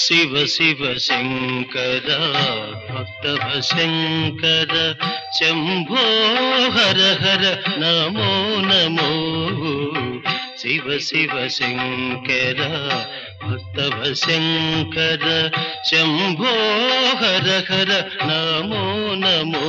శివ శివ శంకర భక్తవ శంకర శంభో హర హర నమో నమో. శివ శివ శంకర భక్తవ శంకర శంభో హర హర నమో నమో.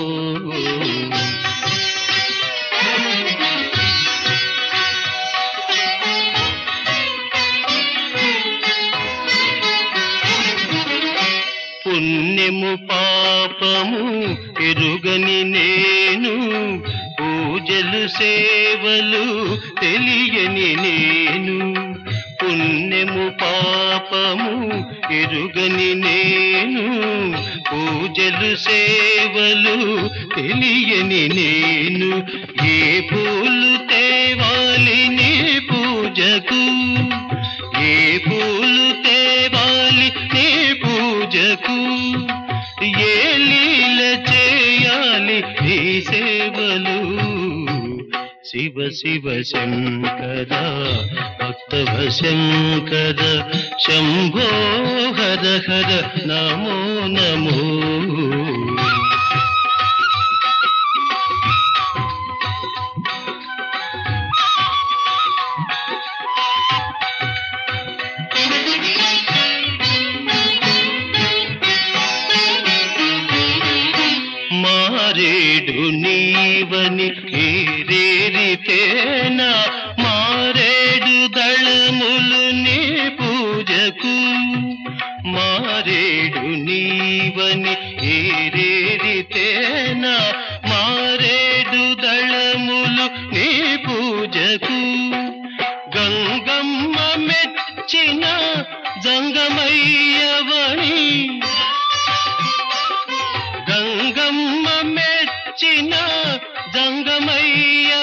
పుణ్యము పాపము ఎరుగని నేను, పూజలు సేవలు తెలియని నేను. పుణ్యము పాపము ఎరుగని నేను, పూజలు సేవలు తెలియని నేను. ఏ పూలు తేవాలి నీ పూజకు, ఏ పూలు తేవాలి నీ పూజకు, ఏ లీల చేయాలి నీ సేవలు. శివ శివ శంకర భక్తవ శంకర శంభో హర హర నమో నమో. మారేడు నీవని ఏరేరితేనా, మారేడు దళములు నీ పూజకు. మారేడు నీవని ఏరేరితేనా, మారేడు దళములు నీ పూజకు. గంగమ్మ మెచ్చిన జంగమయ్యవని, గంగమ్మ మెచ్చిన జంగమయ్య